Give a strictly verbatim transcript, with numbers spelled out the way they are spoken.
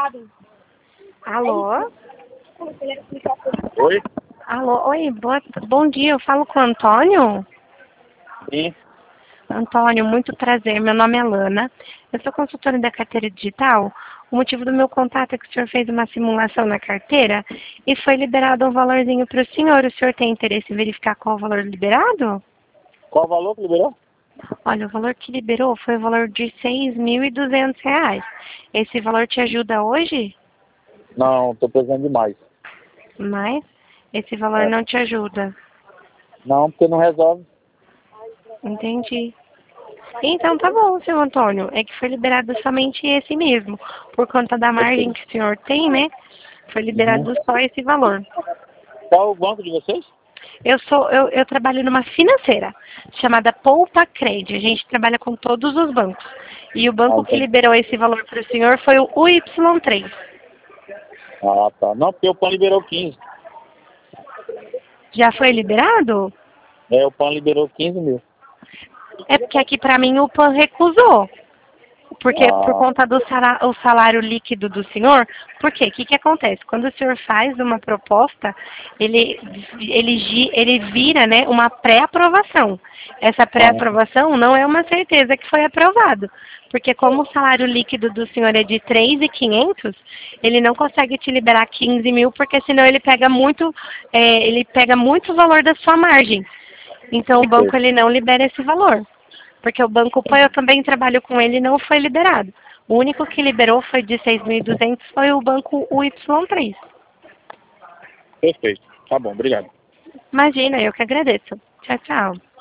Alô? Oi? Alô, oi, boa, bom dia, eu falo com o Antônio? Sim. Antônio, muito prazer, meu nome é Lana, eu sou consultora da carteira digital. O motivo do meu contato é que o senhor fez uma simulação na carteira e foi liberado um valorzinho para o senhor. O senhor tem interesse em verificar qual o valor liberado? Qual o valor que liberou? Olha, o valor que liberou foi o valor de seis mil e duzentos reais. Esse valor te ajuda hoje? Não, tô precisando de mais. Mas esse valor É. não te ajuda. Não, porque não resolve. Entendi. Então tá bom, seu Antônio. É que foi liberado somente esse mesmo. Por conta da margem que o senhor tem, né? Foi Uhum. liberado só esse valor. Qual o banco de vocês? Eu sou, eu, eu trabalho numa financeira chamada Poupa Cred. A gente trabalha com todos os bancos. E o Ah, banco que entendi. liberou esse valor para o senhor foi o U Y três. Ah, tá. Não, porque o PAN liberou quinze. Já foi liberado? É, o PAN liberou quinze mil. É porque aqui para mim o P A N recusou. Porque por Ah, conta do sala- o salário líquido do senhor, por quê? O que, que acontece? Quando o senhor faz uma proposta, ele, ele, gi- ele vira, né, uma pré-aprovação. Essa ah, pré-aprovação não é uma certeza que foi aprovado. Porque como o salário líquido do senhor é de três mil e quinhentos, ele não consegue te liberar quinze mil, porque senão ele pega muito, é, ele pega muito valor da sua margem. Então o banco perfeito. ele não libera esse valor. Porque o Banco Pan, eu também trabalho com ele e não foi liberado. O único que liberou foi de seis mil e duzentos, foi o Banco U Y três. Perfeito. Tá bom, obrigado. Imagina, eu que agradeço. Tchau, tchau.